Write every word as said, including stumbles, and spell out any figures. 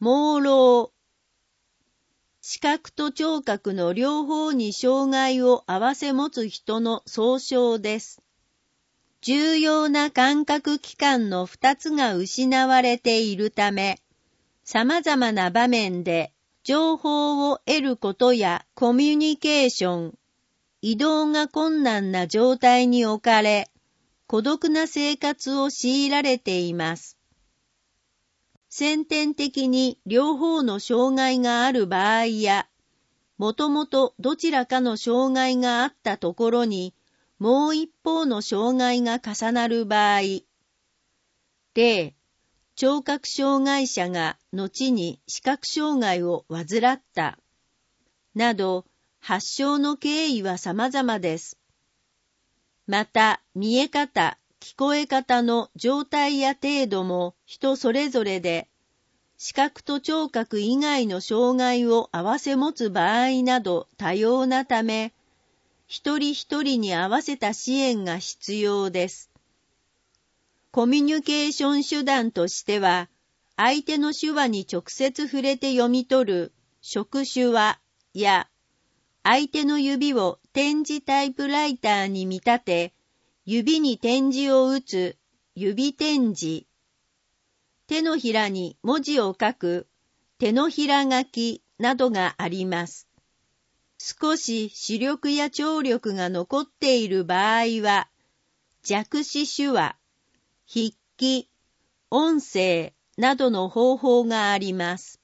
盲ろう。視覚と聴覚の両方に障害を併せ持つ人の総称です。重要な感覚器官の二つが失われているため、様々な場面で情報を得ることやコミュニケーション、移動が困難な状態に置かれ、孤独な生活を強いられています。先天的に両方の障害がある場合や、もともとどちらかの障害があったところに、もう一方の障害が重なる場合、例、聴覚障害者が後に視覚障害を患った、など、発症の経緯は様々です。また、見え方、聞こえ方の状態や程度も人それぞれで、視覚と聴覚以外の障害を併せ持つ場合など多様なため、一人一人に合わせた支援が必要です。コミュニケーション手段としては、相手の手話に直接触れて読み取る触手話や、相手の指を点字タイプライターに見立て、指に点字を打つ指点字、手のひらに文字を書く手のひら書きなどがあります。少し視力や聴力が残っている場合は、弱視手話、筆記、音声などの方法があります。